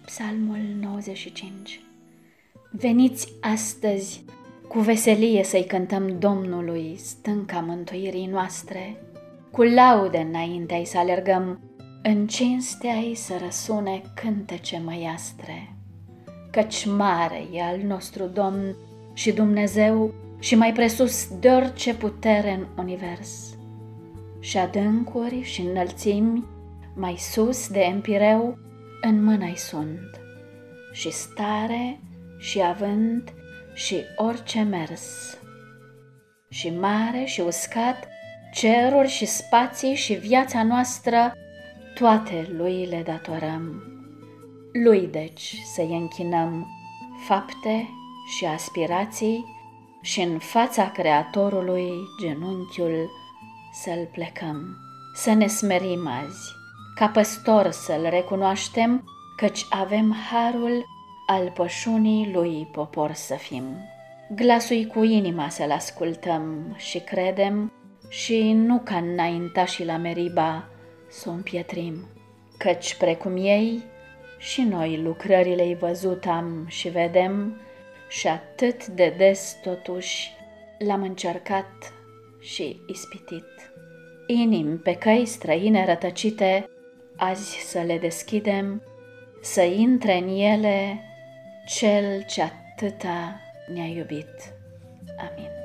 Psalmul 95. Veniți astăzi cu veselie să-i cântăm Domnului, stânca mântuirii noastre. Cu laude înaintea-i să alergăm, în cinstea-i să răsune cântece măiastre. Căci mare e al nostru Domn și Dumnezeu și mai presus de orice putere în univers. Și adâncuri și înălțimi, mai sus de empireu, în mâna-i sunt. Și stare și avânt și orice mers. Și mare și uscat, ceruri și spații și viața noastră, toate lui le datorăm. Lui deci să-i închinăm fapte și aspirații și în fața Creatorului genunchiul să-l plecăm. Să ne smerim azi, ca păstor să-l recunoaștem, căci avem harul al pășunii lui popor să fim. Glasul cu inima să-l ascultăm și credem și nu ca înaintașii la Meriba să o împietrim. Căci precum ei și noi lucrările-i văzut am și vedem și atât de des totuși l-am încercat și ispitit. Inimi pe căi străine rătăcite, azi să le deschidem, să intre în ele Cel ce atâta ne-a iubit. Amin.